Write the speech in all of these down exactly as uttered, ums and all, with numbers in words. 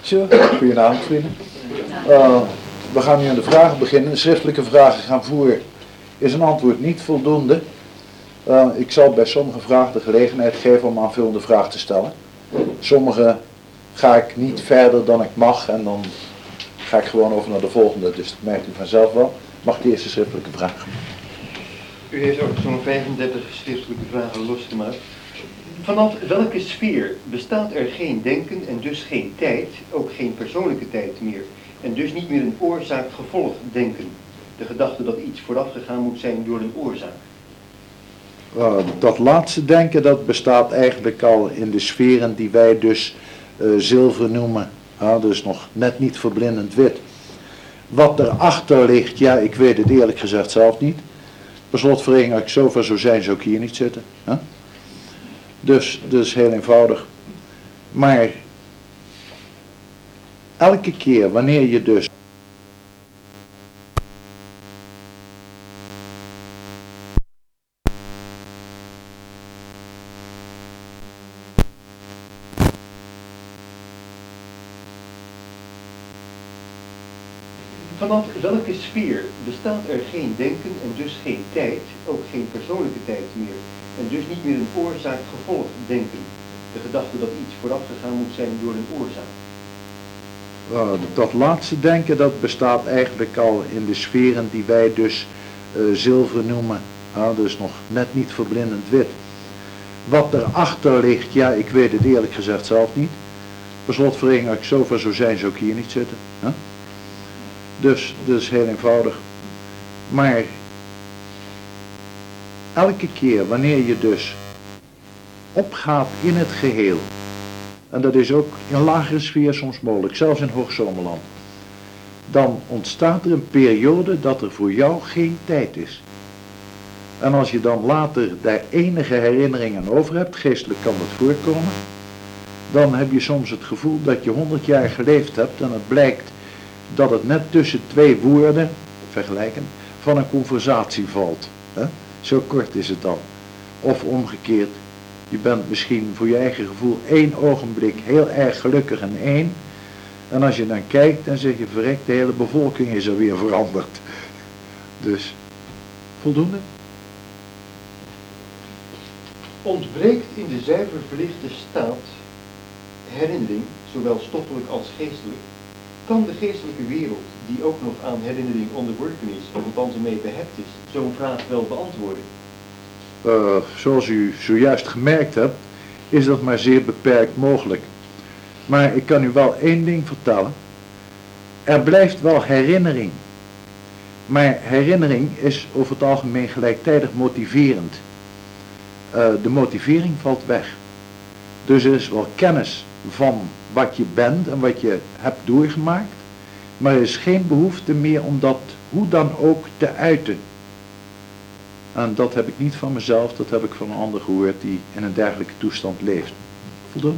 Zo, goedenavond vrienden. Uh, we gaan nu aan de vragen beginnen. Schriftelijke vragen gaan voeren. Is een antwoord niet voldoende? Uh, ik zal bij sommige vragen de gelegenheid geven om aanvullende vragen te stellen. Sommige ga ik niet verder dan ik mag en dan ga ik gewoon over naar de volgende. Dus dat merkt u vanzelf wel. Mag ik de eerste schriftelijke vraag? U heeft ook zo'n vijfendertig schriftelijke vragen losgemaakt. Vanaf welke sfeer bestaat er geen denken en dus geen tijd, ook geen persoonlijke tijd meer, en dus niet meer een oorzaak-gevolg denken? De gedachte dat iets voorafgegaan moet zijn door een oorzaak. Uh, dat laatste denken, dat bestaat eigenlijk al in de sferen die wij dus uh, zilver noemen. Uh, dus nog net niet verblindend wit. Wat erachter ligt, ja, ik weet het eerlijk gezegd zelf niet. Per slotverrekening, als ik zover zou zijn, zou ik hier niet zitten. Huh? Dus, dus heel eenvoudig. Maar elke keer wanneer je dus Vanaf welke sfeer bestaat er geen denken en dus geen tijd, ook geen persoonlijke tijd meer, en dus niet meer een oorzaak-gevolg denken? De gedachte dat iets voorafgegaan moet zijn door een oorzaak. Uh, dat laatste denken, dat bestaat eigenlijk al in de sferen die wij dus uh, zilver noemen. Uh, dus nog net niet verblindend wit. Wat erachter ligt, ja, ik weet het eerlijk gezegd zelf niet. Per slotverrekening, als ik zover zou zijn, zou ik hier niet zitten. Huh? Dus, dus heel eenvoudig. Maar elke keer wanneer je dus opgaat in het geheel, en dat is ook in lagere sfeer soms mogelijk, zelfs in Hoogzomerland, dan ontstaat er een periode dat er voor jou geen tijd is. En als je dan later daar enige herinneringen over hebt, geestelijk kan dat voorkomen, dan heb je soms het gevoel dat je honderd jaar geleefd hebt en het blijkt dat het net tussen twee woorden, vergelijken, van een conversatie valt. Hè? Zo kort is het dan. Of omgekeerd, je bent misschien voor je eigen gevoel één ogenblik heel erg gelukkig en één. En als je dan kijkt, dan zeg je, verrek, de hele bevolking is er weer veranderd. Dus, voldoende? Ontbreekt in de zuiver verlichte staat herinnering, zowel stoffelijk als geestelijk, kan de geestelijke wereld, die ook nog aan herinnering onderworpen is, of althans ermee behept is, zo'n vraag wel beantwoorden? Uh, zoals u zojuist gemerkt hebt, is dat maar zeer beperkt mogelijk. Maar ik kan u wel één ding vertellen. Er blijft wel herinnering. Maar herinnering is over het algemeen gelijktijdig motiverend. Uh, de motivering valt weg. Dus er is wel kennis van wat je bent en wat je hebt doorgemaakt, maar er is geen behoefte meer om dat hoe dan ook te uiten. En dat heb ik niet van mezelf, dat heb ik van een ander gehoord die in een dergelijke toestand leeft. Voldoende?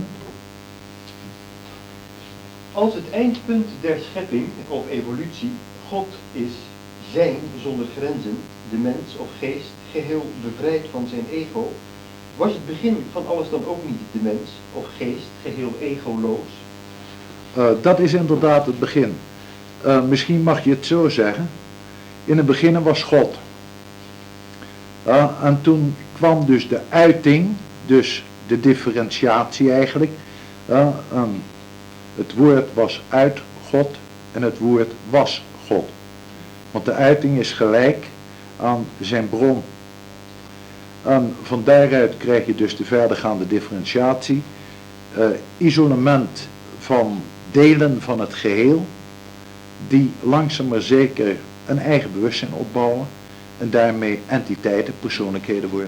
Als het eindpunt der schepping of evolutie God is, zijn zonder grenzen, de mens of geest geheel bevrijd van zijn ego, was het begin van alles dan ook niet de mens of geest geheel egoloos? Uh, dat is inderdaad het begin. Uh, misschien mag je het zo zeggen. In het begin was God. Uh, en toen kwam dus de uiting, dus de differentiatie eigenlijk. Uh, um, het woord was uit God en het woord was God. Want de uiting is gelijk aan zijn bron. En van daaruit krijg je dus de verdergaande differentiatie, uh, isolement van delen van het geheel, die langzaam maar zeker een eigen bewustzijn opbouwen en daarmee entiteiten, persoonlijkheden worden.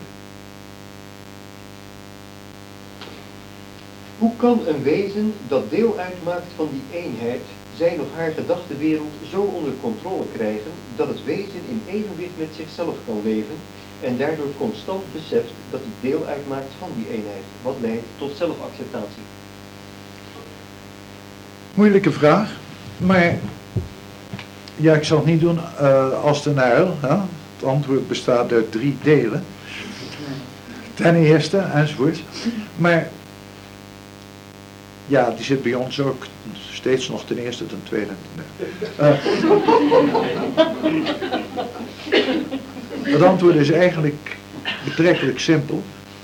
Hoe kan een wezen dat deel uitmaakt van die eenheid zijn of haar gedachtenwereld zo onder controle krijgen dat het wezen in evenwicht met zichzelf kan leven en daardoor constant beseft dat hij deel uitmaakt van die eenheid, wat leidt tot zelfacceptatie? Moeilijke vraag, maar ja, ik zal het niet doen uh, als de uil. Hè? Het antwoord bestaat uit drie delen. Ten eerste, enzovoort. Maar Ja, die zit bij ons ook steeds nog ten eerste, ten tweede. Nee. Uh, het antwoord is eigenlijk betrekkelijk simpel.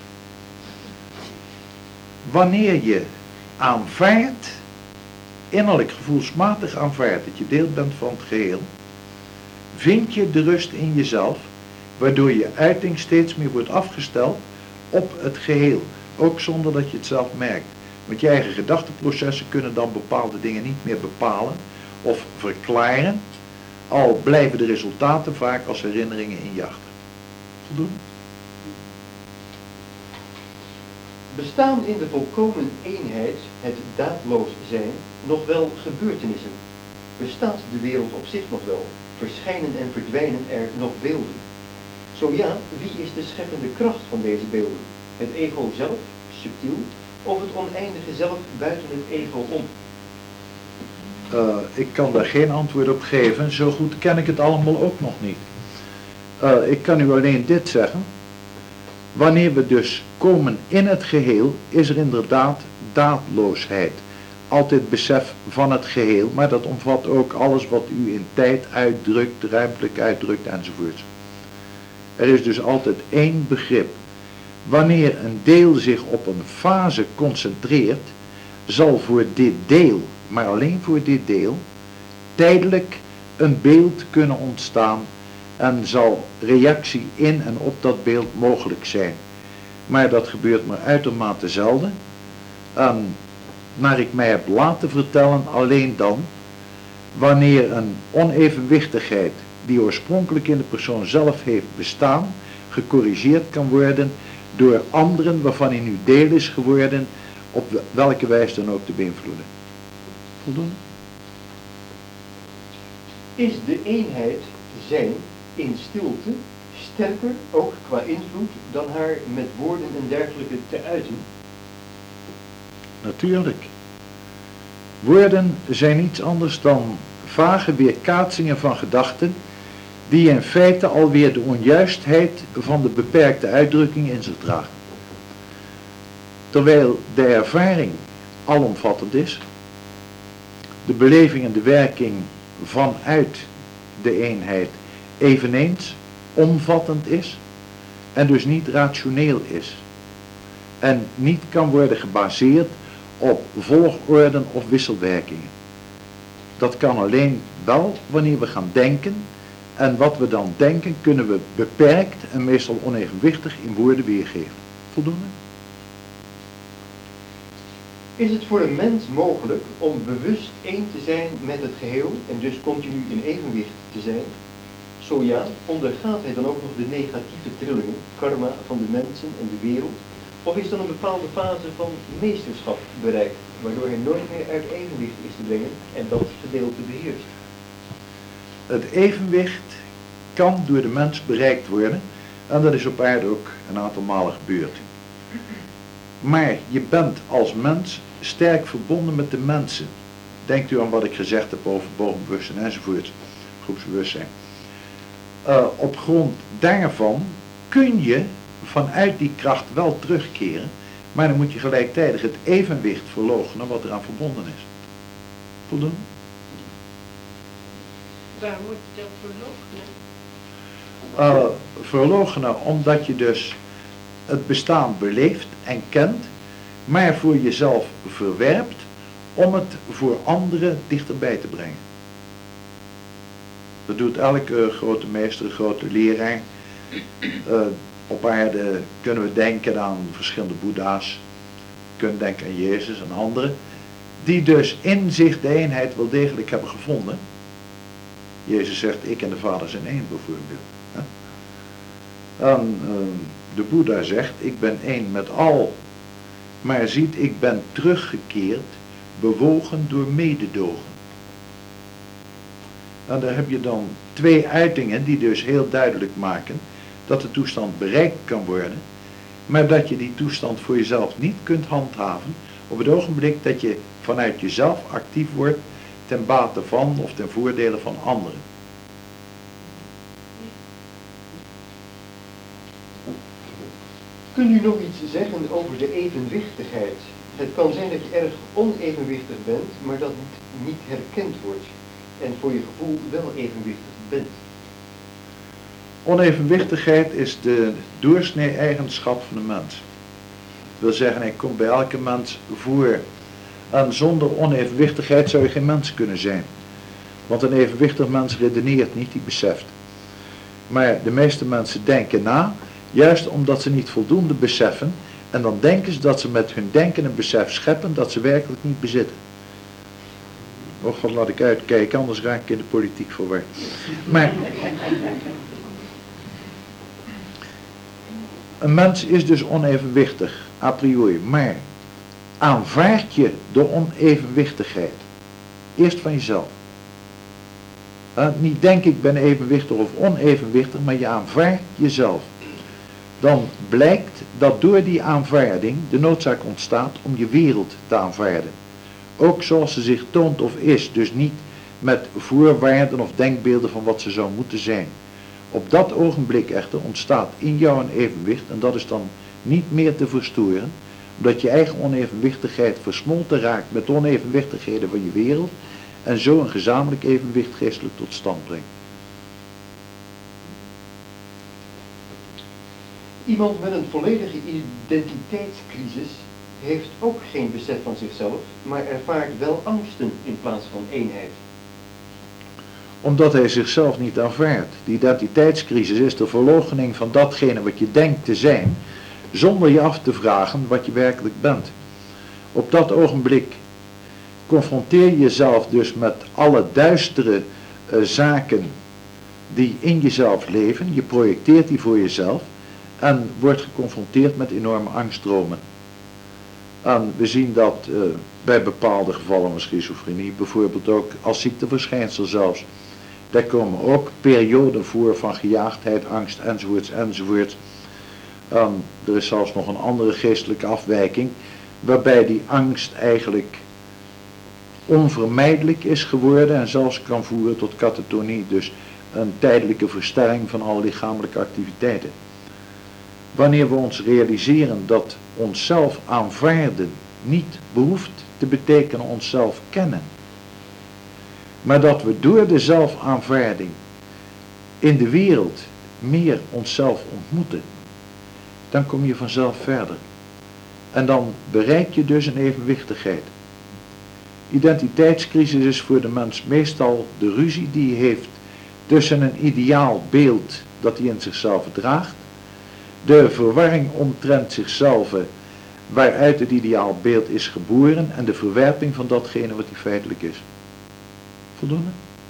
Wanneer je aanvaardt, innerlijk gevoelsmatig aanvaardt dat je deel bent van het geheel, vind je de rust in jezelf, waardoor je uiting steeds meer wordt afgesteld op het geheel, ook zonder dat je het zelf merkt. Want je eigen gedachteprocessen kunnen dan bepaalde dingen niet meer bepalen of verklaren, al blijven de resultaten vaak als herinneringen in je achter. Voldoende? Bestaan in de volkomen eenheid, het daadloos zijn, nog wel gebeurtenissen? Bestaat de wereld op zich nog wel? Verschijnen en verdwijnen er nog beelden? Zo ja, wie is de scheppende kracht van deze beelden? Het ego zelf, subtiel, of het oneindige zelf buiten het ego om? Uh, ik kan daar geen antwoord op geven, zo goed ken ik het allemaal ook nog niet. Uh, ik kan u alleen dit zeggen. Wanneer we dus komen in het geheel, is er inderdaad daadloosheid. Altijd besef van het geheel, maar dat omvat ook alles wat u in tijd uitdrukt, ruimtelijk uitdrukt enzovoort. Er is dus altijd één begrip. Wanneer een deel zich op een fase concentreert, zal voor dit deel, maar alleen voor dit deel, tijdelijk een beeld kunnen ontstaan en zal reactie in en op dat beeld mogelijk zijn. Maar dat gebeurt maar uitermate zelden. En naar ik mij heb laten vertellen, alleen dan wanneer een onevenwichtigheid die oorspronkelijk in de persoon zelf heeft bestaan, gecorrigeerd kan worden door anderen waarvan hij nu deel is geworden, op welke wijze dan ook te beïnvloeden. Voldoende? Is de eenheid zijn in stilte sterker, ook qua invloed, dan haar met woorden en dergelijke te uiten? Natuurlijk. Woorden zijn niets anders dan vage weerkaatsingen van gedachten, die in feite alweer de onjuistheid van de beperkte uitdrukking in zich dragen. Terwijl de ervaring alomvattend is, de beleving en de werking vanuit de eenheid eveneens omvattend is en dus niet rationeel is en niet kan worden gebaseerd op volgorden of wisselwerkingen. Dat kan alleen wel wanneer we gaan denken, en wat we dan denken kunnen we beperkt en meestal onevenwichtig in woorden weergeven. Voldoende? Is het voor een mens mogelijk om bewust één te zijn met het geheel en dus continu in evenwicht te zijn? Zo ja, ondergaat hij dan ook nog de negatieve trillingen, karma van de mensen en de wereld? Of is dan een bepaalde fase van meesterschap bereikt, waardoor hij nooit meer uit evenwicht is te brengen en dat gedeelte beheerst? Het evenwicht kan door de mens bereikt worden en dat is op aarde ook een aantal malen gebeurd. Maar je bent als mens sterk verbonden met de mensen. Denkt u aan wat ik gezegd heb over bovenbewustzijn enzovoort, groepsbewustzijn. Uh, op grond daarvan kun je vanuit die kracht wel terugkeren, maar dan moet je gelijktijdig het evenwicht verloochenen wat eraan verbonden is. Voldoende? Waar moet je dat verloochenen? Uh, verloochenen omdat je dus het bestaan beleeft en kent, maar voor jezelf verwerpt om het voor anderen dichterbij te brengen. Dat doet elke grote meester, grote leraar. Uh, op aarde kunnen we denken aan verschillende boeddha's, kunnen denken aan Jezus en anderen, die dus in zich de eenheid wel degelijk hebben gevonden. Jezus zegt, ik en de Vader zijn één bijvoorbeeld. En uh, de Boeddha zegt, ik ben één met al, maar ziet, ik ben teruggekeerd, bewogen door mededogen. En daar heb je dan twee uitingen die dus heel duidelijk maken dat de toestand bereikt kan worden, maar dat je die toestand voor jezelf niet kunt handhaven op het ogenblik dat je vanuit jezelf actief wordt ten bate van of ten voordele van anderen. Kunt u nog iets zeggen over de evenwichtigheid Het kan zijn dat je erg onevenwichtig bent, maar dat het niet herkend wordt. En voor je gevoel wel evenwichtig bent. Onevenwichtigheid is de doorsnee-eigenschap van de mens. Dat wil zeggen, hij komt bij elke mens voor. En zonder onevenwichtigheid zou je geen mens kunnen zijn. Want een evenwichtig mens redeneert niet, die beseft. Maar de meeste mensen denken na, juist omdat ze niet voldoende beseffen. En dan denken ze dat ze met hun denken een besef scheppen dat ze werkelijk niet bezitten. Och, wat laat ik uitkijken, anders raak ik in de politiek verward. Maar een mens is dus onevenwichtig, a priori. Maar aanvaard je de onevenwichtigheid eerst van jezelf. Uh, niet denk ik ben evenwichtig of onevenwichtig, maar je aanvaardt jezelf. Dan blijkt dat door die aanvaarding de noodzaak ontstaat om je wereld te aanvaarden. Ook zoals ze zich toont of is, dus niet met voorwaarden of denkbeelden van wat ze zou moeten zijn. Op dat ogenblik echter ontstaat in jou een evenwicht en dat is dan niet meer te verstoren, omdat je eigen onevenwichtigheid versmolten raakt met de onevenwichtigheden van je wereld en zo een gezamenlijk evenwicht geestelijk tot stand brengt. Iemand met een volledige identiteitscrisis heeft ook geen besef van zichzelf, maar ervaart wel angsten in plaats van eenheid. Omdat hij zichzelf niet aanvaardt. Die identiteitscrisis is de verloochening van datgene wat je denkt te zijn, zonder je af te vragen wat je werkelijk bent. Op dat ogenblik confronteer je jezelf dus met alle duistere uh, zaken die in jezelf leven. Je projecteert die voor jezelf en wordt geconfronteerd met enorme angststromen. En we zien dat uh, bij bepaalde gevallen van schizofrenie, bijvoorbeeld ook als ziekteverschijnsel zelfs. Daar komen ook perioden voor van gejaagdheid, angst enzovoorts enzovoorts. En er is zelfs nog een andere geestelijke afwijking, waarbij die angst eigenlijk onvermijdelijk is geworden en zelfs kan voeren tot katatonie, dus een tijdelijke versterring van alle lichamelijke activiteiten. Wanneer we ons realiseren dat onszelf aanvaarden niet behoeft te betekenen onszelf kennen, maar dat we door de zelfaanvaarding in de wereld meer onszelf ontmoeten, dan kom je vanzelf verder. En dan bereik je dus een evenwichtigheid. Identiteitscrisis is voor de mens meestal de ruzie die hij heeft tussen een ideaal beeld dat hij in zichzelf draagt, de verwarring omtrent zichzelf waaruit het ideaal beeld is geboren en de verwerping van datgene wat hij feitelijk is. Voldoende?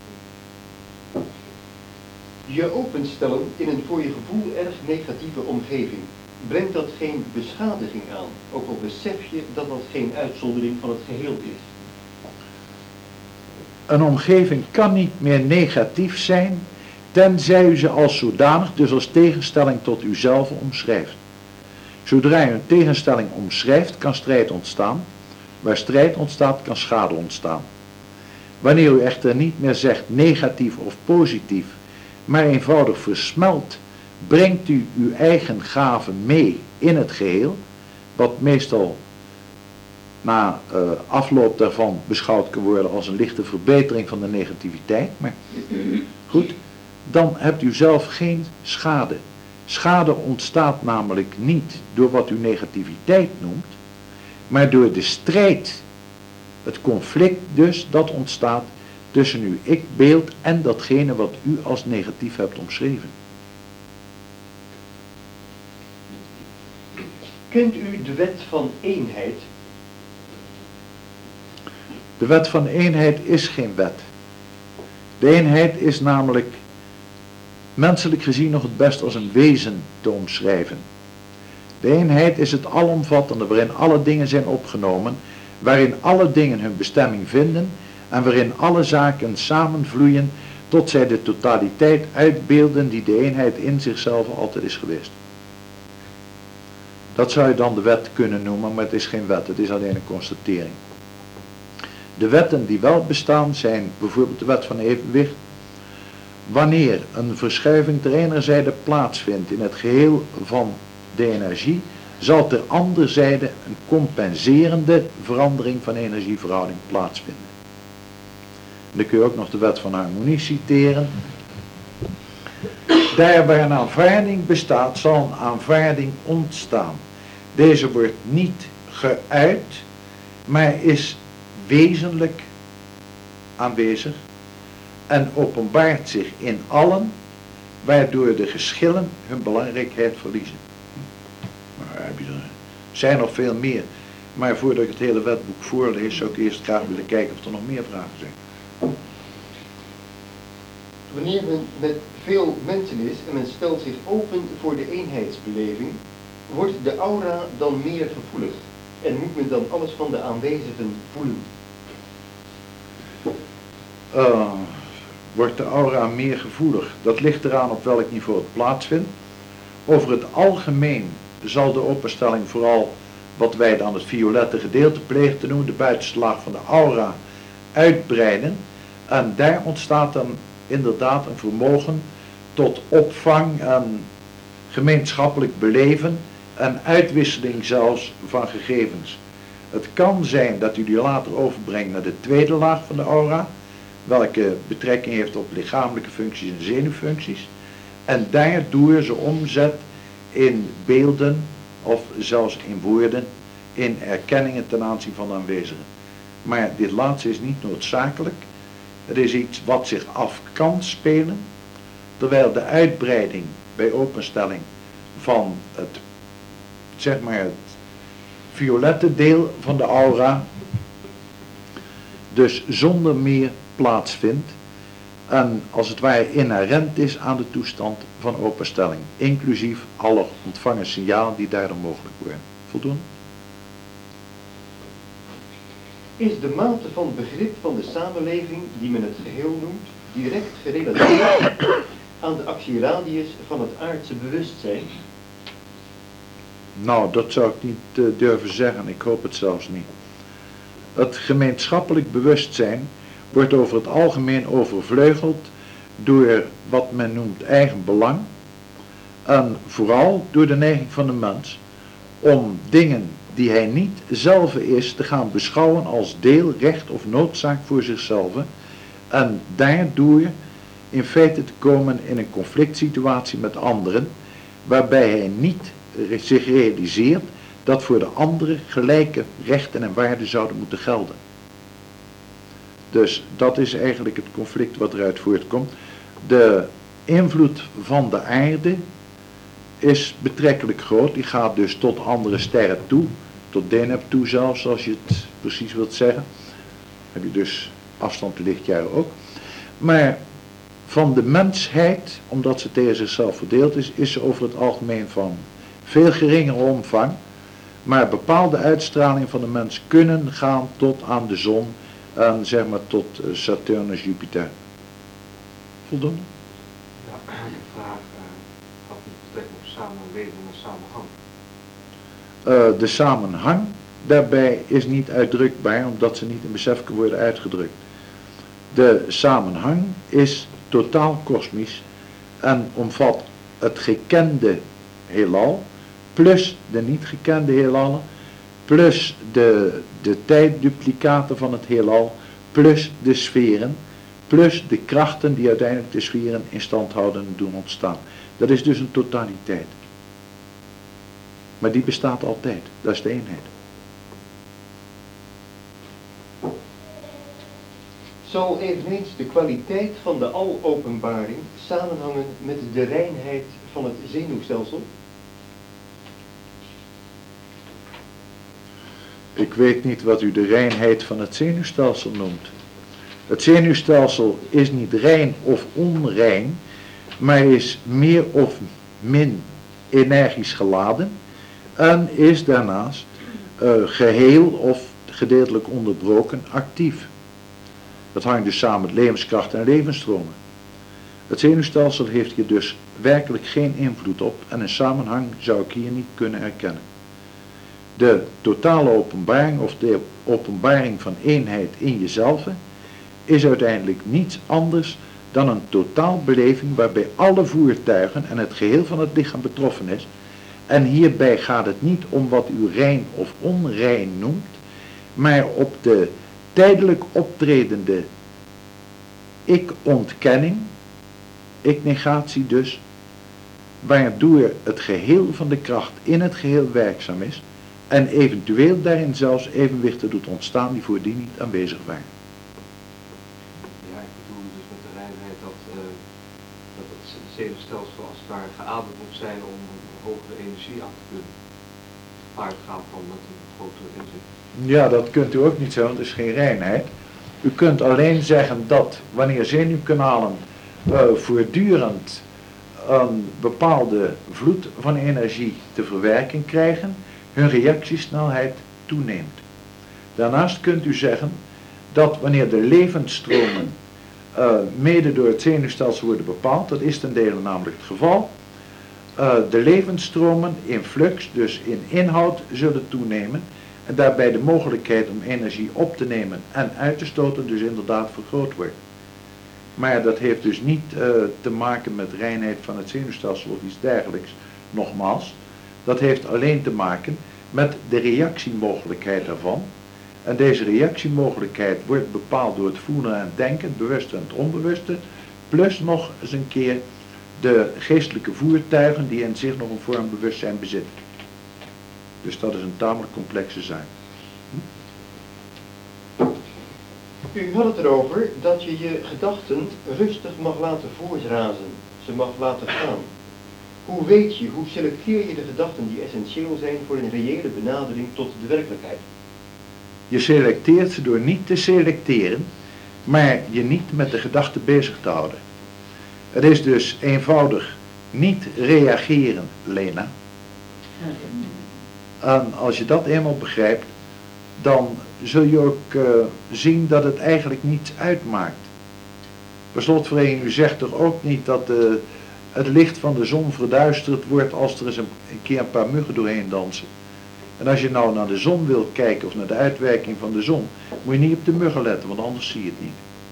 Je openstellen in een voor je gevoel erg negatieve omgeving, brengt dat geen beschadiging aan, ook al besef je dat dat geen uitzondering van het geheel is. Een omgeving kan niet meer negatief zijn, tenzij u ze als zodanig, dus als tegenstelling tot uzelf omschrijft. Zodra u een tegenstelling omschrijft, kan strijd ontstaan. Waar strijd ontstaat, kan schade ontstaan. Wanneer u echter niet meer zegt negatief of positief, maar eenvoudig versmelt, brengt u uw eigen gaven mee in het geheel, wat meestal na uh, afloop daarvan beschouwd kan worden als een lichte verbetering van de negativiteit. Maar goed, dan hebt u zelf geen schade. Schade ontstaat namelijk niet door wat u negativiteit noemt, maar door de strijd, het conflict dus dat ontstaat tussen uw ik-beeld en datgene wat u als negatief hebt omschreven. Kent u de wet van eenheid? De wet van eenheid is geen wet. De eenheid is namelijk menselijk gezien nog het best als een wezen te omschrijven. De eenheid is het alomvattende waarin alle dingen zijn opgenomen, waarin alle dingen hun bestemming vinden en waarin alle zaken samenvloeien tot zij de totaliteit uitbeelden die de eenheid in zichzelf altijd is geweest. Dat zou je dan de wet kunnen noemen, maar het is geen wet, het is alleen een constatering. De wetten die wel bestaan zijn bijvoorbeeld de wet van evenwicht. Wanneer een verschuiving ter ene zijde plaatsvindt in het geheel van de energie, zal ter andere zijde een compenserende verandering van energieverhouding plaatsvinden. En dan kun je ook nog de wet van harmonie citeren. Daar waar een aanvaarding bestaat, zal een aanvaarding ontstaan. Deze wordt niet geuit, maar is wezenlijk aanwezig en openbaart zich in allen, waardoor de geschillen hun belangrijkheid verliezen. Maar heb je er zijn nog veel meer, maar voordat ik het hele wetboek voorlees, zou ik eerst graag willen kijken of er nog meer vragen zijn. Wanneer men met veel mensen is en men stelt zich open voor de eenheidsbeleving, wordt de aura dan meer gevoelig en moet men dan alles van de aanwezigen voelen? Uh, wordt de aura meer gevoelig? Dat ligt eraan op welk niveau het plaatsvindt. Over het algemeen zal de openstelling vooral wat wij dan het violette gedeelte plegen te noemen, de buitenste laag van de aura, uitbreiden. En daar ontstaat dan inderdaad een vermogen tot opvang en gemeenschappelijk beleven en uitwisseling zelfs van gegevens. Het kan zijn dat u die later overbrengt naar de tweede laag van de aura, welke betrekking heeft op lichamelijke functies en zenuwfuncties, en daardoor ze omzet in beelden of zelfs in woorden, in erkenningen ten aanzien van de aanwezigen. Maar dit laatste is niet noodzakelijk. Het is iets wat zich af kan spelen, terwijl de uitbreiding bij openstelling van het, zeg maar het violette deel van de aura dus zonder meer plaatsvindt en als het ware inherent is aan de toestand van openstelling, inclusief alle ontvangen signalen die daardoor mogelijk worden. Voldoende? Is de mate van begrip van de samenleving, die men het geheel noemt, direct gerelateerd aan de actieradius van het aardse bewustzijn? Nou, dat zou ik niet uh, durven zeggen, ik hoop het zelfs niet. Het gemeenschappelijk bewustzijn wordt over het algemeen overvleugeld door wat men noemt eigen belang en vooral door de neiging van de mens om dingen die hij niet zelf is te gaan beschouwen als deel, recht of noodzaak voor zichzelf en daardoor in feite te komen in een conflict situatie met anderen waarbij hij niet zich realiseert dat voor de anderen gelijke rechten en waarden zouden moeten gelden. Dus dat is eigenlijk het conflict wat eruit voortkomt. De invloed van de aarde is betrekkelijk groot. Die gaat dus tot andere sterren toe. Tot Deneb toe zelfs, als je het precies wilt zeggen. Heb je dus afstand lichtjaren ook. Maar van de mensheid, omdat ze tegen zichzelf verdeeld is, is ze over het algemeen van veel geringere omvang. Maar bepaalde uitstralingen van de mens kunnen gaan tot aan de zon en zeg maar tot Saturnus, Jupiter. Voldoende? Ja, de vraag uh, had met betrekking op samenleving en samenhang. Uh, de samenhang daarbij is niet uitdrukbaar, omdat ze niet in besef kan worden uitgedrukt. De samenhang is totaal kosmisch en omvat het gekende heelal, plus de niet gekende heelallen, plus de, de tijdduplicaten van het heelal, plus de sferen, plus de krachten die uiteindelijk de sferen in stand houden en doen ontstaan. Dat is dus een totaliteit. Maar die bestaat altijd, dat is de eenheid. Zal eveneens de kwaliteit van de alopenbaring samenhangen met de reinheid van het zenuwstelsel? Ik weet niet wat u de reinheid van het zenuwstelsel noemt. Het zenuwstelsel is niet rein of onrein, maar is meer of min energisch geladen en is daarnaast uh, geheel of gedeeltelijk onderbroken actief. Dat hangt dus samen met levenskracht en levensstromen. Het zenuwstelsel heeft hier dus werkelijk geen invloed op en een samenhang zou ik hier niet kunnen erkennen. De totale openbaring of de openbaring van eenheid in jezelf is uiteindelijk niets anders dan een totaalbeleving waarbij alle voertuigen en het geheel van het lichaam betroffen is En hierbij gaat het niet om wat u rein of onrein noemt, maar op de tijdelijk optredende ik-ontkenning, ik-negatie dus, waardoor het geheel van de kracht in het geheel werkzaam is en eventueel daarin zelfs evenwichten doet ontstaan die voordien niet aanwezig waren. Ja, ik bedoel dus met de reinheid dat, uh, dat het zenuwstelsel als het ware geademd moet zijn om een hogere energie aan te kunnen. Maar het gaat van met een grotere inzicht. Ja, dat kunt u ook niet zo, want het is geen reinheid. U kunt alleen zeggen dat wanneer zenuwkanalen uh, voortdurend een bepaalde vloed van energie te verwerking krijgen, hun reactiesnelheid toeneemt. Daarnaast kunt u zeggen dat wanneer de levensstromen uh, mede door het zenuwstelsel worden bepaald, dat is ten dele namelijk het geval, uh, de levensstromen in flux, dus in inhoud, zullen toenemen en daarbij de mogelijkheid om energie op te nemen en uit te stoten dus inderdaad vergroot wordt. Maar dat heeft dus niet uh, te maken met reinheid van het zenuwstelsel of iets dergelijks, nogmaals. Dat heeft alleen te maken met de reactiemogelijkheid daarvan. En deze reactiemogelijkheid wordt bepaald door het voelen en denken, het bewuste en het onbewuste, plus nog eens een keer de geestelijke voertuigen die in zich nog een vorm bewustzijn bezitten. Dus dat is een tamelijk complexe zaak. U had het erover dat je je gedachten rustig mag laten voortrazen, ze mag laten gaan. Hoe weet je, hoe selecteer je de gedachten die essentieel zijn voor een reële benadering tot de werkelijkheid? Je selecteert ze door niet te selecteren, maar je niet met de gedachte bezig te houden. Het is dus eenvoudig niet reageren, Lena. En als je dat eenmaal begrijpt, dan zul je ook uh, zien dat het eigenlijk niets uitmaakt. Per slotverrekening, u zegt toch ook niet dat uh, het licht van de zon verduisterd wordt als er eens een, een keer een paar muggen doorheen dansen. En als je nou naar de zon wilt kijken of naar de uitwerking van de zon, moet je niet op de muggen letten, want anders zie je het niet.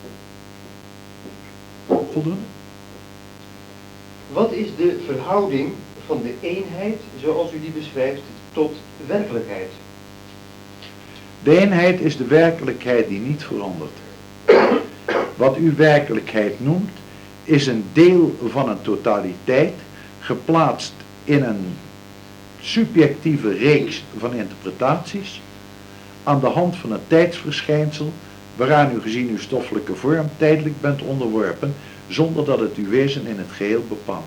Voldoende? Wat is de verhouding van de eenheid, zoals u die beschrijft, tot werkelijkheid? De eenheid is de werkelijkheid die niet verandert. Wat u werkelijkheid noemt, is een deel van een totaliteit, geplaatst in een subjectieve reeks van interpretaties, aan de hand van een tijdsverschijnsel, waaraan u gezien uw stoffelijke vorm tijdelijk bent onderworpen, zonder dat het uw wezen in het geheel bepaalt.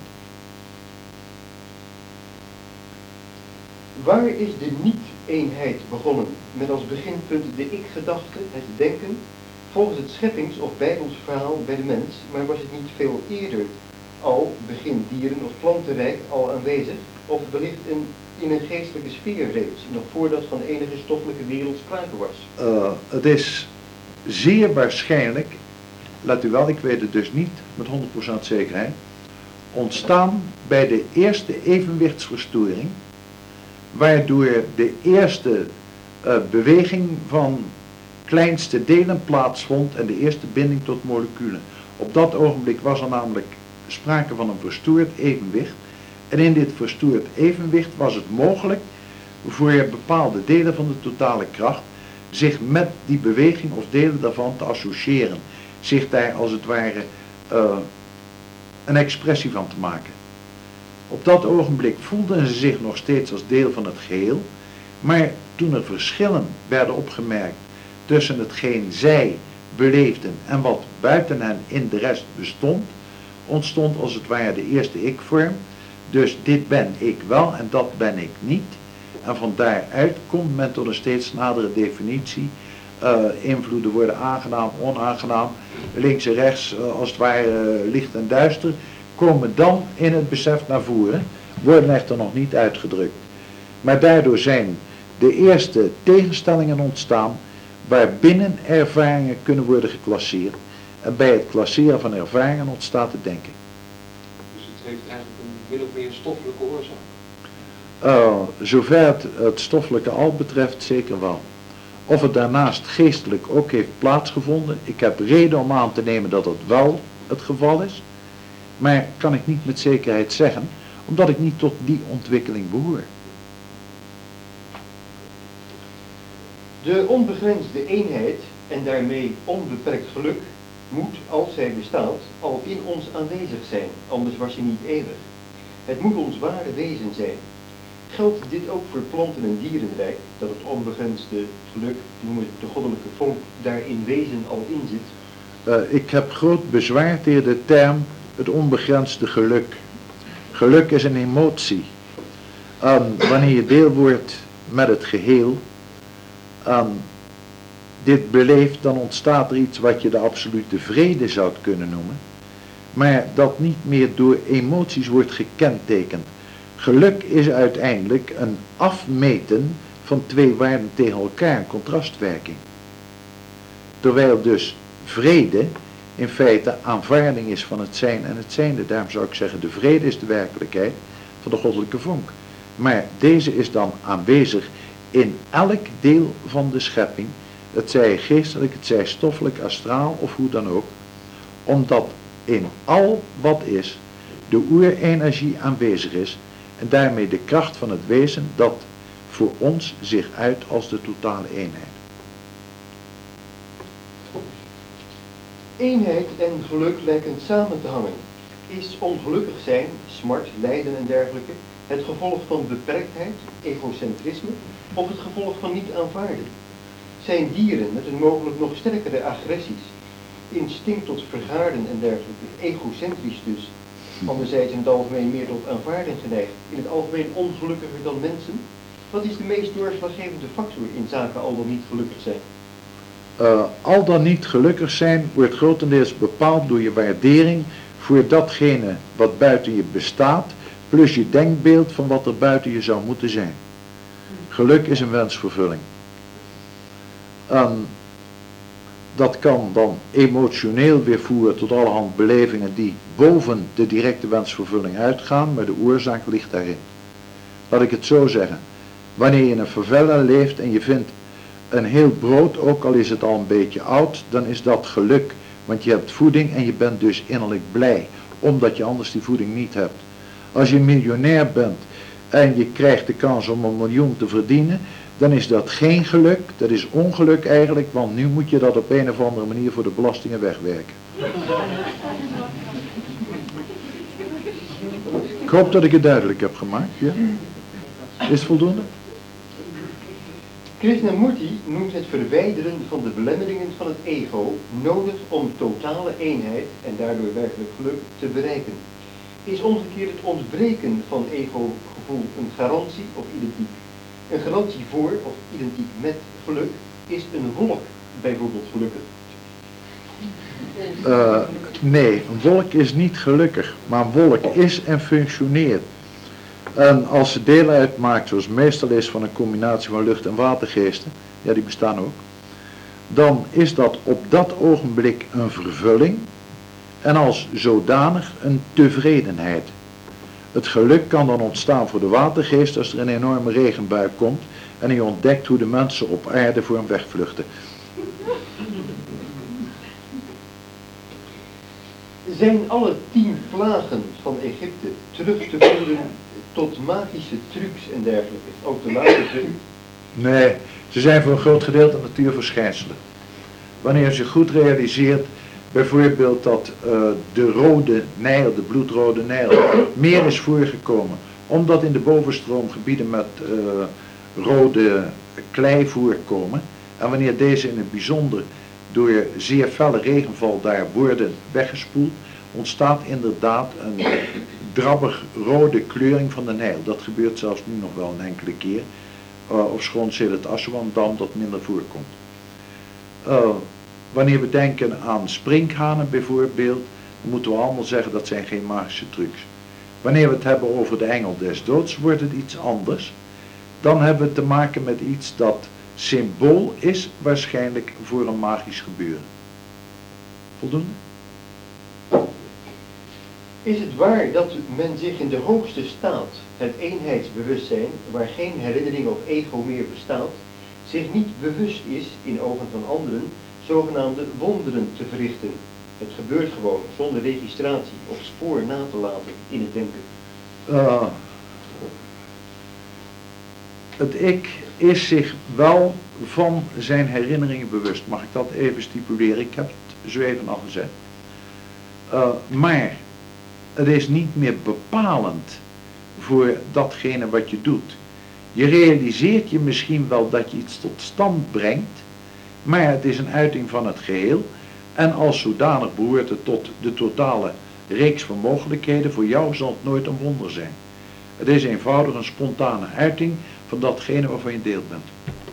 Waar is de niet-eenheid begonnen? Met als beginpunt de ik-gedachte, het denken, volgens het scheppings- of bijbelsverhaal bij de mens, maar was het niet veel eerder al, begin dieren- of plantenrijk, al aanwezig, of wellicht in, in een geestelijke sfeer reeds, nog voordat van enige stoffelijke wereld sprake was? Uh, het is zeer waarschijnlijk, let u wel, ik weet het dus niet met honderd procent zekerheid, ontstaan bij de eerste evenwichtsverstoring, waardoor de eerste uh, beweging van kleinste delen plaatsvond en de eerste binding tot moleculen. Op dat ogenblik was er namelijk sprake van een verstoord evenwicht. En in dit verstoord evenwicht was het mogelijk voor bepaalde delen van de totale kracht zich met die beweging of delen daarvan te associëren. Zich daar als het ware uh, een expressie van te maken. Op dat ogenblik voelden ze zich nog steeds als deel van het geheel, maar toen er verschillen werden opgemerkt tussen hetgeen zij beleefden en wat buiten hen in de rest bestond, ontstond als het ware de eerste ik-vorm. Dus dit ben ik wel en dat ben ik niet. En van daaruit komt men tot een steeds nadere definitie. Uh, invloeden worden aangenaam, onaangenaam, links en rechts, uh, als het ware uh, licht en duister, komen dan in het besef naar voren, worden echter nog niet uitgedrukt. Maar daardoor zijn de eerste tegenstellingen ontstaan, waarbinnen ervaringen kunnen worden geclasseerd. En bij het klasseren van ervaringen ontstaat het denken. Dus het heeft eigenlijk een min of meer stoffelijke oorzaak? Uh, zover het, het stoffelijke al betreft, zeker wel. Of het daarnaast geestelijk ook heeft plaatsgevonden, ik heb reden om aan te nemen dat het wel het geval is, maar kan ik niet met zekerheid zeggen, omdat ik niet tot die ontwikkeling behoor. De onbegrensde eenheid en daarmee onbeperkt geluk moet, als zij bestaat, al in ons aanwezig zijn, anders was je niet eeuwig. Het moet ons ware wezen zijn. Geldt dit ook voor planten- en dierenrijk, dat het onbegrensde geluk, noemen we het de goddelijke vonk, daar in wezen al in zit? Uh, ik heb groot bezwaar tegen de term het onbegrensde geluk. Geluk is een emotie. En wanneer je deel wordt met het geheel, en dit beleeft, dan ontstaat er iets wat je de absolute vrede zou kunnen noemen, maar dat niet meer door emoties wordt gekentekend. Geluk is uiteindelijk een afmeten van twee waarden tegen elkaar, een contrastwerking. Terwijl dus vrede in feite aanvaarding is van het zijn en het zijnde. Daarom zou ik zeggen, de vrede is de werkelijkheid van de goddelijke vonk. Maar deze is dan aanwezig in elk deel van de schepping, het zij geestelijk, het zij stoffelijk, astraal of hoe dan ook, omdat in al wat is de oerenergie aanwezig is en daarmee de kracht van het wezen dat voor ons zich uit als de totale eenheid. Eenheid en geluk lijken samen te hangen. Is ongelukkig zijn, smart, lijden en dergelijke het gevolg van beperktheid, egocentrisme of het gevolg van niet aanvaarden? Zijn dieren met een mogelijk nog sterkere agressies, instinct tot vergaarden en dergelijke, egocentrisch dus, anderzijds in het algemeen meer tot aanvaarding geneigd, in het algemeen ongelukkiger dan mensen? Wat is de meest doorslaggevende factor in zaken al dan niet gelukkig zijn? Uh, al dan niet gelukkig zijn wordt grotendeels bepaald door je waardering voor datgene wat buiten je bestaat, plus je denkbeeld van wat er buiten je zou moeten zijn. Geluk is een wensvervulling. En dat kan dan emotioneel weer voeren tot allerhand belevingen die boven de directe wensvervulling uitgaan, maar de oorzaak ligt daarin. Laat ik het zo zeggen. Wanneer je in een favela leeft en je vindt een heel brood, ook al is het al een beetje oud, dan is dat geluk. Want je hebt voeding en je bent dus innerlijk blij, omdat je anders die voeding niet hebt. Als je miljonair bent en je krijgt de kans om een miljoen te verdienen, dan is dat geen geluk, dat is ongeluk eigenlijk, want nu moet je dat op een of andere manier voor de belastingen wegwerken. Ik hoop dat ik het duidelijk heb gemaakt, ja? Is het voldoende? Krishnamurti noemt het verwijderen van de belemmeringen van het ego nodig om totale eenheid en daardoor werkelijk geluk te bereiken. Is omgekeerd het ontbreken van ego-gevoel een garantie of identiek? Een garantie voor of identiek met geluk is een wolk bijvoorbeeld gelukkig? Uh, nee, een wolk is niet gelukkig, maar een wolk is en functioneert. En als ze deel uitmaakt, zoals meestal is van een combinatie van lucht- en watergeesten, ja die bestaan ook, dan is dat op dat ogenblik een vervulling en als zodanig een tevredenheid. Het geluk kan dan ontstaan voor de watergeest als er een enorme regenbui komt en je ontdekt hoe de mensen op aarde voor hem wegvluchten. Zijn alle tien plagen van Egypte terug te voeren tot magische trucs en dergelijke, ook de laatste? Nee, ze zijn voor een groot gedeelte natuurverschijnselen. Wanneer je ze goed realiseert, bijvoorbeeld dat uh, de rode Nijl, de bloedrode Nijl, meer is voorgekomen, omdat in de bovenstroomgebieden met uh, rode klei voorkomen, en wanneer deze in het bijzonder door zeer felle regenval daar worden weggespoeld, ontstaat inderdaad een drabbig rode kleuring van de Nijl. Dat gebeurt zelfs nu nog wel een enkele keer, uh, ofschoon het Assuandam dat minder voorkomt. Uh, wanneer we denken aan sprinkhanen bijvoorbeeld, dan moeten we allemaal zeggen dat zijn geen magische trucs. Wanneer we het hebben over de engel des doods, wordt het iets anders. Dan hebben we te maken met iets dat symbool is waarschijnlijk voor een magisch gebeuren. Voldoende? Is het waar dat men zich in de hoogste staat, het eenheidsbewustzijn, waar geen herinnering of ego meer bestaat, zich niet bewust is, in ogen van anderen, zogenaamde wonderen te verrichten? Het gebeurt gewoon, zonder registratie of spoor na te laten in het denken. Uh, het ik is zich wel van zijn herinneringen bewust. Mag ik dat even stipuleren? Ik heb het zo even al gezegd. Uh, maar het is niet meer bepalend voor datgene wat je doet. Je realiseert je misschien wel dat je iets tot stand brengt, maar het is een uiting van het geheel en als zodanig behoort het tot de totale reeks van mogelijkheden. Voor jou zal het nooit een wonder zijn. Het is eenvoudig een spontane uiting van datgene waarvan je deel bent.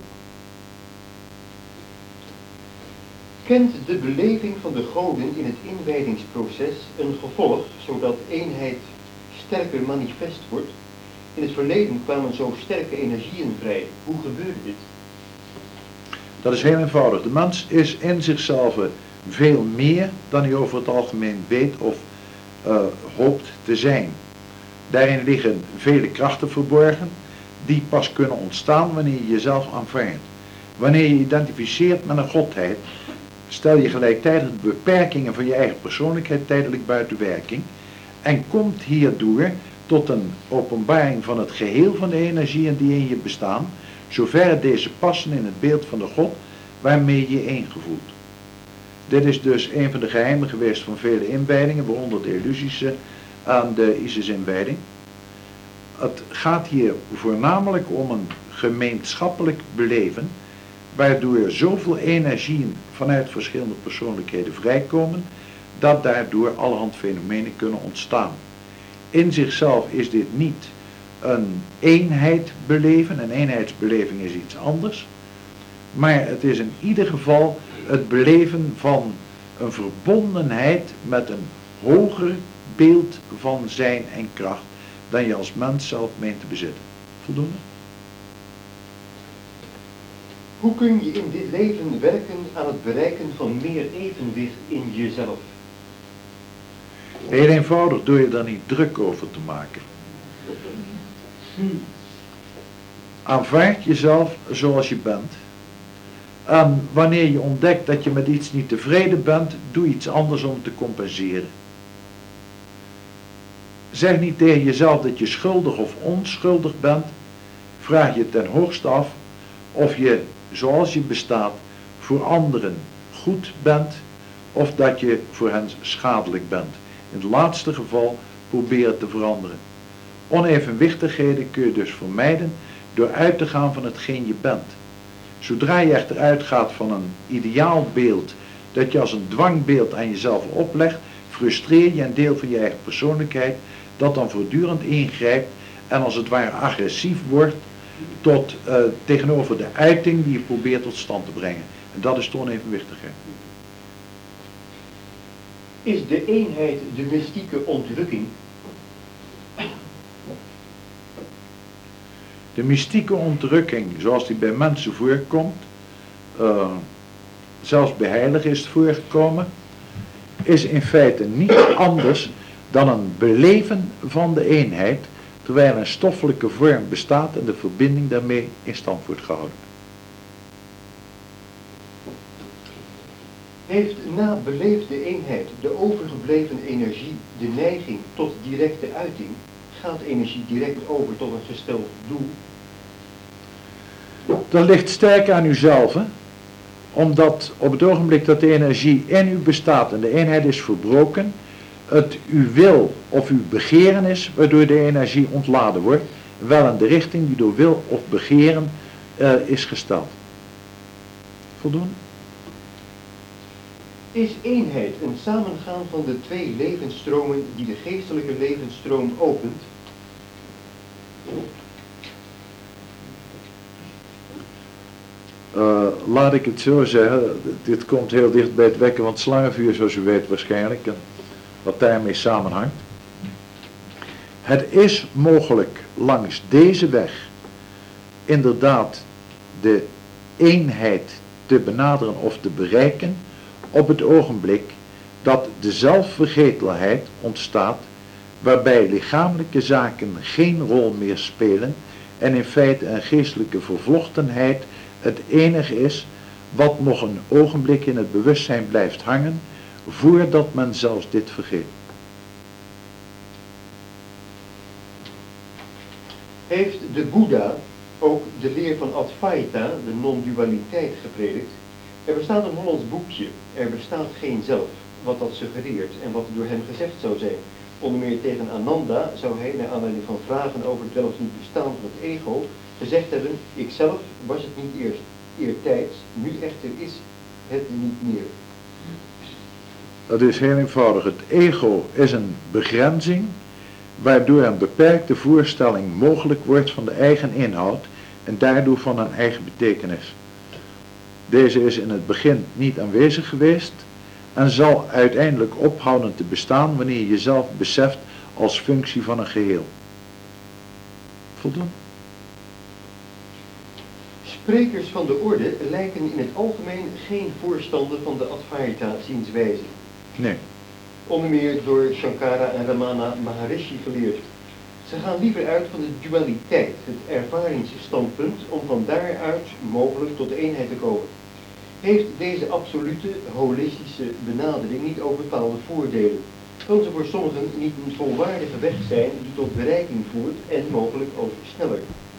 Kent de beleving van de goden in het inwijdingsproces een gevolg, zodat eenheid sterker manifest wordt? In het verleden kwamen zo sterke energieën vrij. Hoe gebeurde dit? Dat is heel eenvoudig. De mens is in zichzelf veel meer dan hij over het algemeen weet of uh, hoopt te zijn. Daarin liggen vele krachten verborgen die pas kunnen ontstaan wanneer je jezelf aanvaardt. Wanneer je identificeert met een godheid, stel je gelijktijdig de beperkingen van je eigen persoonlijkheid tijdelijk buiten werking en komt hierdoor tot een openbaring van het geheel van de energieën die in je bestaan, zover deze passen in het beeld van de God waarmee je ingevoeld. Dit is dus een van de geheimen geweest van vele inwijdingen, waaronder de illusies aan de ISIS-inwijding. Het gaat hier voornamelijk om een gemeenschappelijk beleven, waardoor zoveel energieën vanuit verschillende persoonlijkheden vrijkomen, dat daardoor allerhand fenomenen kunnen ontstaan. In zichzelf is dit niet een eenheid beleven, een eenheidsbeleving is iets anders, maar het is in ieder geval het beleven van een verbondenheid met een hoger beeld van zijn en kracht dan je als mens zelf meent te bezitten. Voldoende? Hoe kun je in dit leven werken aan het bereiken van meer evenwicht in jezelf? Heel eenvoudig, door je daar niet druk over te maken. Aanvaard jezelf zoals je bent. En wanneer je ontdekt dat je met iets niet tevreden bent, doe iets anders om te compenseren. Zeg niet tegen jezelf dat je schuldig of onschuldig bent. Vraag je ten hoogste af of je, zoals je bestaat, voor anderen goed bent of dat je voor hen schadelijk bent. In het laatste geval probeer het te veranderen. Onevenwichtigheden kun je dus vermijden door uit te gaan van hetgeen je bent. Zodra je echter uitgaat van een ideaalbeeld dat je als een dwangbeeld aan jezelf oplegt, frustreer je een deel van je eigen persoonlijkheid dat dan voortdurend ingrijpt en als het ware agressief wordt tot, uh, tegenover de uiting die je probeert tot stand te brengen. En dat is de onevenwichtigheid. Is de eenheid de mystieke ontrukking? De mystieke ontrukking, zoals die bij mensen voorkomt, uh, zelfs bij heiligen is het voorgekomen, is in feite niet anders dan een beleven van de eenheid, terwijl een stoffelijke vorm bestaat en de verbinding daarmee in stand wordt gehouden. Heeft na beleefde eenheid de overgebleven energie de neiging tot directe uiting? Gaat energie direct over tot een gesteld doel? Dat ligt sterk aan uzelf, hè? Omdat op het ogenblik dat de energie in u bestaat en de eenheid is verbroken, het uw wil of uw begeren is waardoor de energie ontladen wordt, wel in de richting die door wil of begeren uh, is gesteld. Voldoende? Is eenheid een samengaan van de twee levensstromen die de geestelijke levensstroom opent? Uh, laat ik het zo zeggen, dit komt heel dicht bij het wekken van het slangenvuur, zoals u weet waarschijnlijk, en wat daarmee samenhangt. Het is mogelijk langs deze weg inderdaad de eenheid te benaderen of te bereiken op het ogenblik dat de zelfvergetelheid ontstaat, waarbij lichamelijke zaken geen rol meer spelen en in feite een geestelijke vervlochtenheid het enige is wat nog een ogenblik in het bewustzijn blijft hangen, voordat men zelfs dit vergeet. heeft de Boeddha ook de leer van Advaita, de non-dualiteit, gepredikt. Er bestaat een Hollands boekje, Er bestaat geen zelf, wat dat suggereert en wat door hem gezegd zou zijn. Onder meer tegen Ananda zou hij, naar aanleiding van vragen over het wel of niet bestaan van het ego, gezegd hebben: ikzelf was het niet eerst eertijds, nu echter is het niet meer. Dat is heel eenvoudig. Het ego is een begrenzing waardoor een beperkte voorstelling mogelijk wordt van de eigen inhoud en daardoor van een eigen betekenis. Deze is in het begin niet aanwezig geweest en zal uiteindelijk ophouden te bestaan wanneer je jezelf beseft als functie van een geheel. Voldoen? Sprekers van de orde lijken in het algemeen geen voorstander van de Advaita-zienswijze. Nee. Onder meer door Shankara en Ramana Maharishi geleerd. Ze gaan liever uit van de dualiteit, het ervaringsstandpunt, om van daaruit mogelijk tot de eenheid te komen. Heeft deze absolute, holistische benadering niet ook bepaalde voordelen? Kan ze voor sommigen niet een volwaardige weg zijn die tot bereiking voert en mogelijk ook sneller?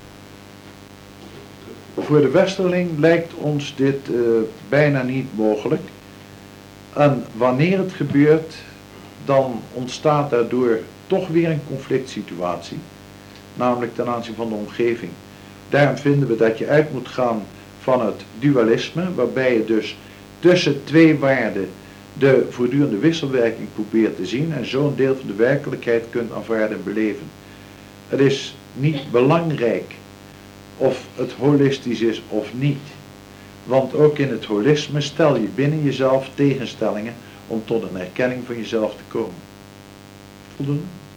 Voor de westerling lijkt ons dit uh, bijna niet mogelijk. En wanneer het gebeurt, dan ontstaat daardoor toch weer een conflict situatie. Namelijk ten aanzien van de omgeving. Daarom vinden we dat je uit moet gaan van het dualisme, waarbij je dus tussen twee waarden de voortdurende wisselwerking probeert te zien en zo'n deel van de werkelijkheid kunt aanvaarden en beleven. Het is niet belangrijk of het holistisch is of niet. Want ook in het holisme stel je binnen jezelf tegenstellingen om tot een erkenning van jezelf te komen. Voldoende?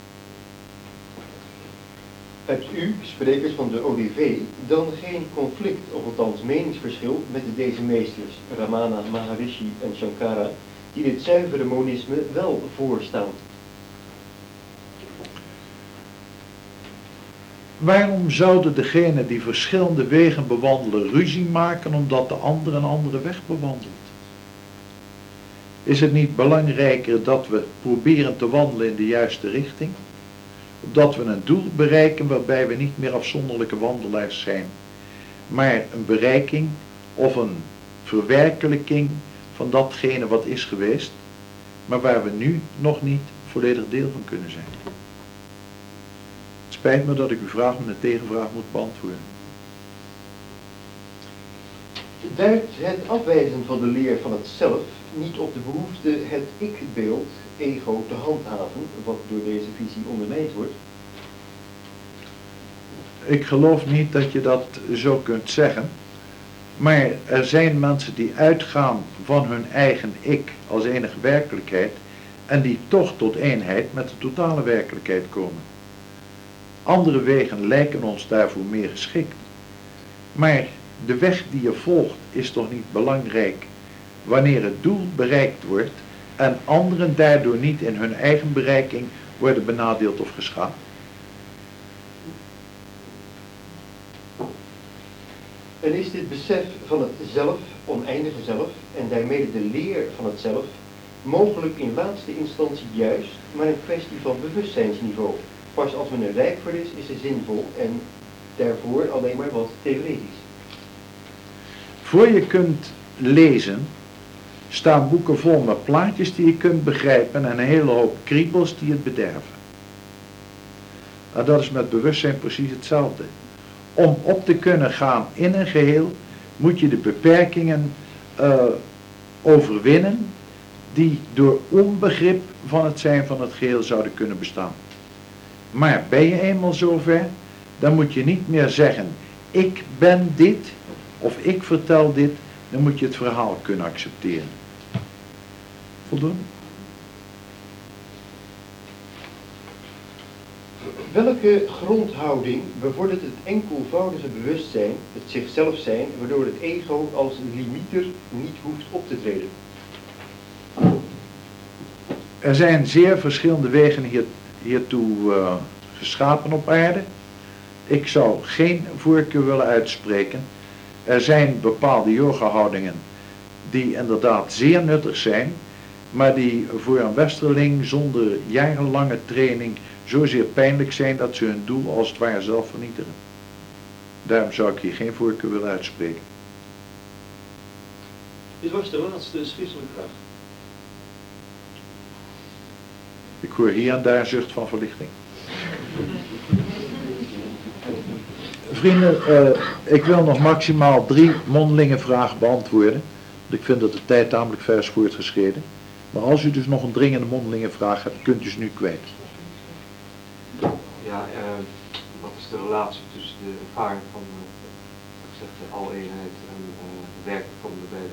Hebt u, sprekers van de O D V, dan geen conflict, of althans meningsverschil, met deze meesters, Ramana Maharishi en Shankara, die dit zuivere monisme wel voorstaan? Waarom zouden degenen die verschillende wegen bewandelen ruzie maken omdat de ander een andere weg bewandelt? Is het niet belangrijker dat we proberen te wandelen in de juiste richting? Dat we een doel bereiken waarbij we niet meer afzonderlijke wandelaars zijn, maar een bereiking of een verwerkelijking van datgene wat is geweest, maar waar we nu nog niet volledig deel van kunnen zijn. Het spijt me dat ik uw vraag met een tegenvraag moet beantwoorden. Duidt het afwijzen van de leer van het zelf niet op de behoefte het ik-beeld, ego, te handhaven, wat door deze visie ondermijnd wordt? Ik geloof niet dat je dat zo kunt zeggen, maar er zijn mensen die uitgaan van hun eigen ik als enige werkelijkheid en die toch tot eenheid met de totale werkelijkheid komen. Andere wegen lijken ons daarvoor meer geschikt, maar de weg die je volgt is toch niet belangrijk wanneer het doel bereikt wordt en anderen daardoor niet in hun eigen bereiking worden benadeeld of geschaad. En is dit besef van het zelf, oneindige zelf, en daarmee de leer van het zelf, mogelijk in laatste instantie juist, maar een kwestie van bewustzijnsniveau? Pas als men er rijk voor is, is het zinvol en daarvoor alleen maar wat theoretisch. Voor je kunt lezen, staan boeken vol met plaatjes die je kunt begrijpen en een hele hoop kriebels die het bederven. En dat is met bewustzijn precies hetzelfde. Om op te kunnen gaan in een geheel, moet je de beperkingen uh, overwinnen die door onbegrip van het zijn van het geheel zouden kunnen bestaan. Maar ben je eenmaal zover, dan moet je niet meer zeggen, ik ben dit, of ik vertel dit, dan moet je het verhaal kunnen accepteren. Voldoende? Welke grondhouding bevordert het enkelvoudige bewustzijn, het zichzelf zijn, waardoor het ego als limieter niet hoeft op te treden? Er zijn zeer verschillende wegen hier, hiertoe uh, geschapen op aarde. Ik zou geen voorkeur willen uitspreken. Er zijn bepaalde yoga-houdingen die inderdaad zeer nuttig zijn maar die voor een westerling zonder jarenlange training zozeer pijnlijk zijn dat ze hun doel als het ware zelf vernietigen. Daarom zou ik hier geen voorkeur willen uitspreken. Dit was de laatste schriftelijke vraag. Ik hoor hier en daar een zucht van verlichting. Vrienden, uh, ik wil nog maximaal drie mondelinge vragen beantwoorden. Want ik vind dat de tijd tamelijk ver is voortgeschreden. Maar als u dus nog een dringende mondelinge vraag hebt, kunt u ze nu kwijt. Ja, uh, wat is de relatie tussen de ervaring van uh, ik zeg, de al-eenheid en uh, de werking van de beide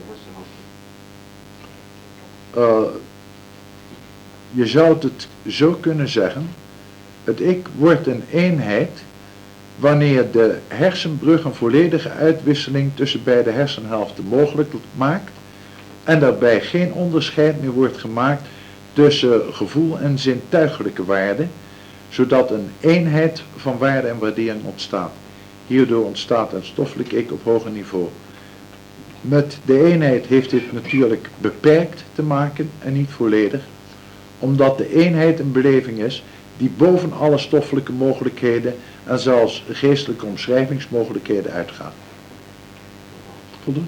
hersenhelften? Uh, je zou het zo kunnen zeggen, het ik wordt een eenheid wanneer de hersenbrug een volledige uitwisseling tussen beide hersenhelften mogelijk maakt en daarbij geen onderscheid meer wordt gemaakt tussen gevoel en zintuigelijke waarde, zodat een eenheid van waarde en waardering ontstaat. Hierdoor ontstaat een stoffelijk ik op hoger niveau. Met de eenheid heeft dit natuurlijk beperkt te maken en niet volledig, omdat de eenheid een beleving is die boven alle stoffelijke mogelijkheden en zelfs geestelijke omschrijvingsmogelijkheden uitgaat. Voldoende?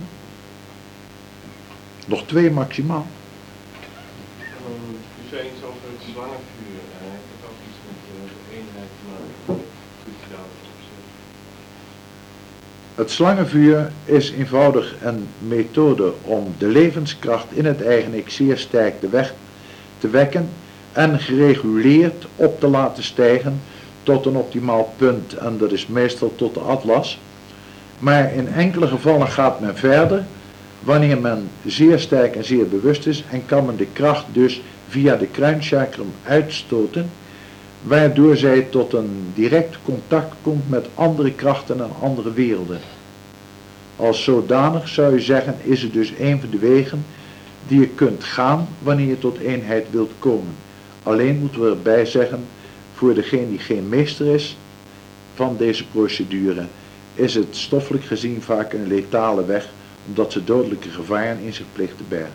Nog twee maximaal. Um, u zei iets over het slangenvuur. Uh, heeft het ook iets met uh, de eenheid te maken? Kunt u daarover zeggen? Het slangenvuur is eenvoudig een methode om de levenskracht in het eigen ik zeer sterk te, weg, te wekken en gereguleerd op te laten stijgen tot een optimaal punt, en dat is meestal tot de atlas. Maar in enkele gevallen gaat men verder, wanneer men zeer sterk en zeer bewust is, en kan men de kracht dus via de kruinchakram uitstoten, waardoor zij tot een direct contact komt met andere krachten en andere werelden. Als zodanig zou je zeggen, is het dus een van de wegen die je kunt gaan wanneer je tot eenheid wilt komen. Alleen moeten we erbij zeggen, voor degene die geen meester is van deze procedure, is het stoffelijk gezien vaak een letale weg, omdat ze dodelijke gevaren in zich pleegt te bergen.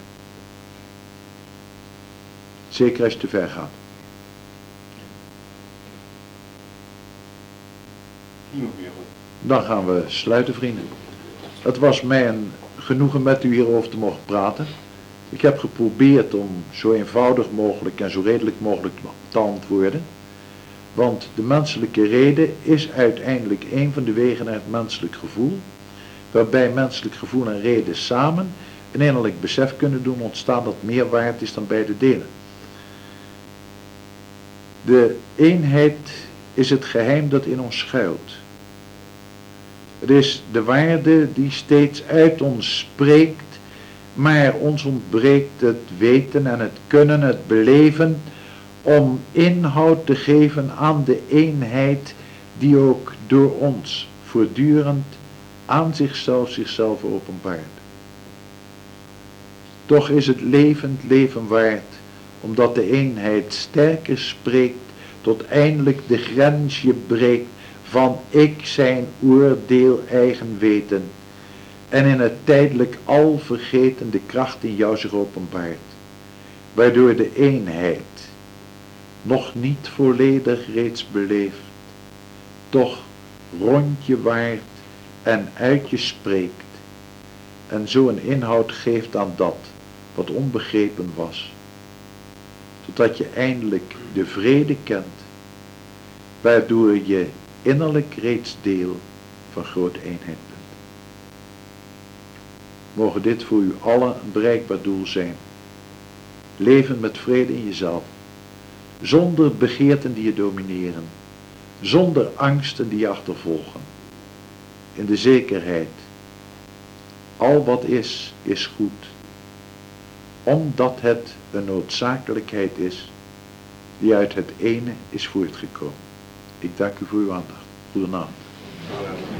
Zeker als je te ver gaat. Dan gaan we sluiten, vrienden. Het was mij een genoegen met u hierover te mogen praten. Ik heb geprobeerd om zo eenvoudig mogelijk en zo redelijk mogelijk te antwoorden. Want de menselijke rede is uiteindelijk een van de wegen naar het menselijk gevoel, waarbij menselijk gevoel en rede samen een innerlijk besef kunnen doen ontstaan dat meer waard is dan beide delen. De eenheid is het geheim dat in ons schuilt. Het is de waarde die steeds uit ons spreekt, maar ons ontbreekt het weten en het kunnen, het beleven, om inhoud te geven aan de eenheid die ook door ons voortdurend aan zichzelf zichzelf openbaart. Toch is het levend leven waard, omdat de eenheid sterker spreekt, tot eindelijk de grensje breekt van ik zijn oordeel eigen weten, en in het tijdelijk al vergeten de kracht in jou zich openbaart, waardoor de eenheid, nog niet volledig reeds beleefd, toch rond je waart en uit je spreekt, en zo een inhoud geeft aan dat wat onbegrepen was, totdat je eindelijk de vrede kent, waardoor je innerlijk reeds deel van grote eenheid bent. Mogen dit voor u allen een bereikbaar doel zijn. Leven met vrede in jezelf, zonder begeerten die je domineren, zonder angsten die je achtervolgen, in de zekerheid, al wat is, is goed, omdat het een noodzakelijkheid is die uit het ene is voortgekomen. Ik dank u voor uw aandacht. Goedenavond.